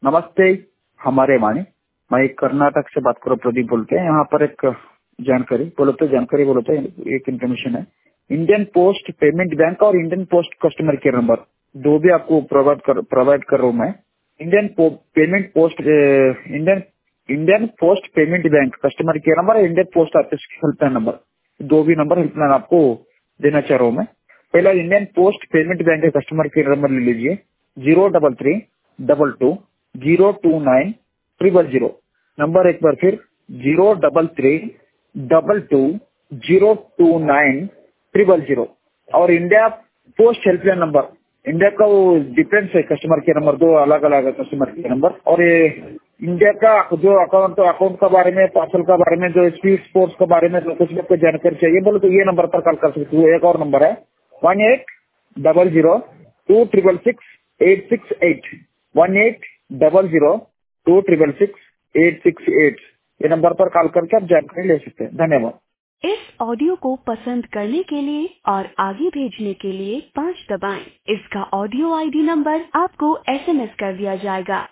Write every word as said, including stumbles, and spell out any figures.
नमस्ते हमारे वाणी, मैं कर्नाटक से बात कर रहा हूँ, प्रदीप बोलते हैं। यहाँ पर एक जानकारी बोलो तो जानकारी बोलो तो एक इन्फॉर्मेशन है। इंडियन पोस्ट पेमेंट बैंक और Indian post customer care number दो भी आपको प्रोवाइड कर प्रोवाइड कर रहा हूँ मैं। इंडियन पो, payment post Indian Indian post payment bank customer care number और Indian post office helpline number, दो भी नंबर हेल्पलाइन आपको देना चाह रहा हूँ मैं। पहला इंडियन पोस्ट पेमेंट बैंक का कस्टमर केयर नंबर ले लीजिए, zero double three double two zero two nine triple zero. Number एक बार फिर, zero double three double two zero two nine triple zero. और India post helpline number, India का वो difference है कस्टमर केयर नंबर, दो अलग अलग कस्टमर केयर नंबर। और ये इंडिया का जो अकाउंट अकाउंट के बारे में, पार्सल के बारे में, जो स्पीड स्पोर्ट्स के बारे में कुछ भी आपको जानकारी चाहिए बोले तो ये नंबर पर कॉल कर सकते हो। एक और नंबर है one eight double zero two triple six eight six eight, one eight double zero two triple six eight six eight. ये नंबर पर कॉल करके आप जानकारी ले सकते हैं। धन्यवाद। इस ऑडियो को पसंद करने के लिए और आगे भेजने के लिए पाँच दबाएं। इसका ऑडियो आईडी नंबर आपको एसएमएस कर दिया जाएगा।